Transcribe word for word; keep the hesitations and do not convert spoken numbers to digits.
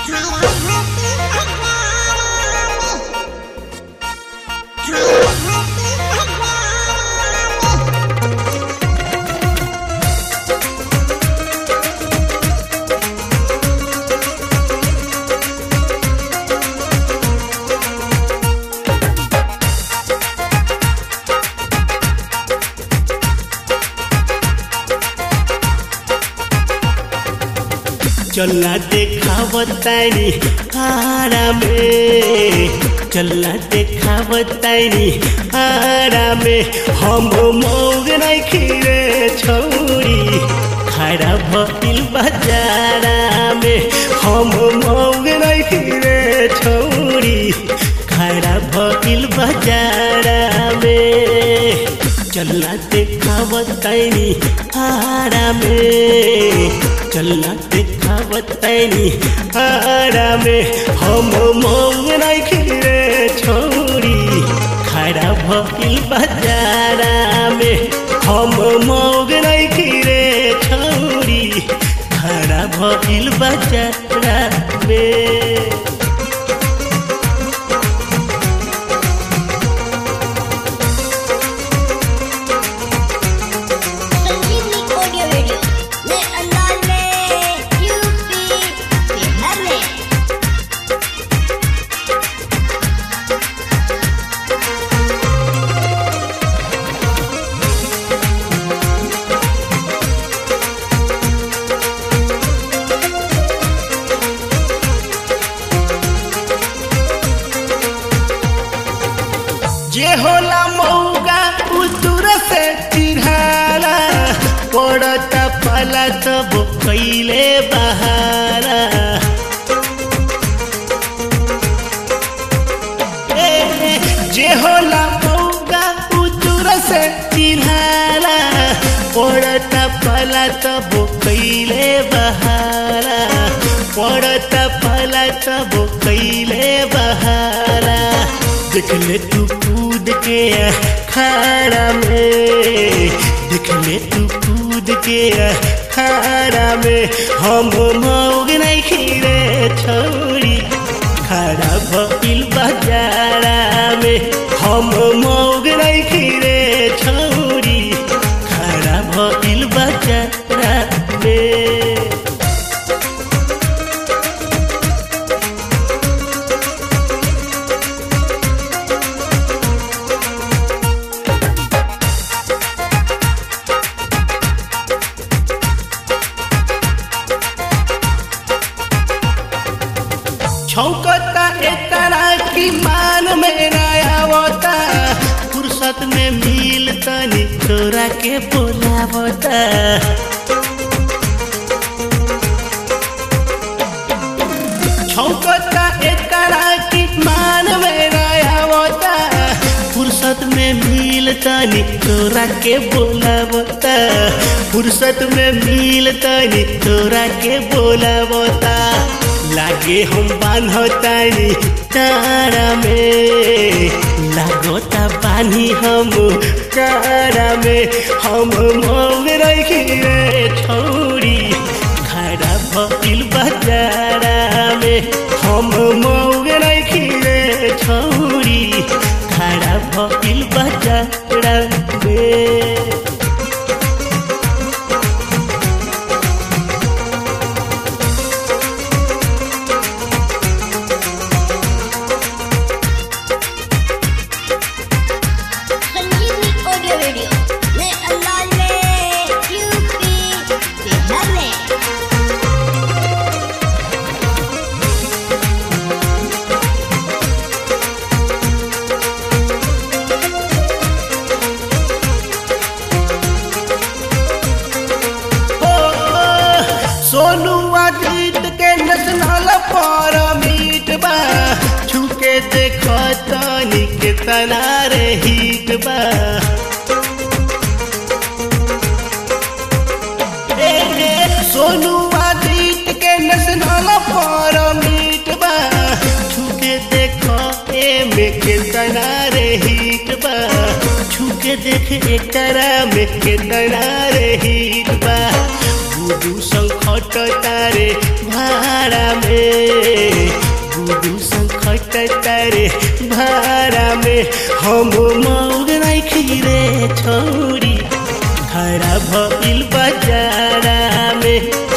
चलना देखावतानी हारा में, चलना देखावतानी हारा में, हम मौग नहीं रे छौरी खड़ा भइल बाजारा में, हम मौग नहीं रे छौरी खड़ा भइल बाजारा में। चलना देखावतानी हारा में, चलना देखावतानी हारा में, हम मौग नहीं रे छौरी खड़ा भइल बाजारा में, हम मौग नहीं रे छौरी खड़ा भइल बाजारा में। जे होला मौगा उतुर से चिढ़ाला, पड़ता पाला तब कैले बहारा। ए, जे होला मौगा उतुर से चिढ़ाला, पड़ता पाला तब कैले बहारा, पड़ता पाला तब कैले बहारा। देख ले तू कूद के खाड़ा में, देख ले तू कूद के खाड़ा में, हम मौग नहीं रे छौरी खड़ा भइल बाजारा में, हम मौग नहीं रे छौरी खड़ा भइल बाजारा में। छौकता एतना की मान में ना आवता, फुर्सत में मिल तनी तोरा के बोलावता। छौकता एतना की मान में ना आवता, फुर्सत में मिल तनी तोरा के बोलावता, फुर्सत में मिल तनी तोरा के बोलावता। लागे हम बान्हतानी तारा में, लागोता बानी हम कारा में, हम मौग नहीं रे छौरी खड़ा भइल बाजारा में, हम मौग नहीं रे छौरी खड़ा भइल बाजारा में। सोनू आदित के नेशनल परमिट बा, छुके देखो तनी केतना रे हिट बा। ए, ए, सोनू आदित के नेशनल परमिट बा, छुके देखो एमे केतना रे हिट बा, छुके देख एकरा में केतना रे हिट बा। गुडू संकट तारे भाड़ा में गुडू संकट तारे भाड़ा में हम मौग नहीं रे छोरी खड़ा भइल बाजारा में।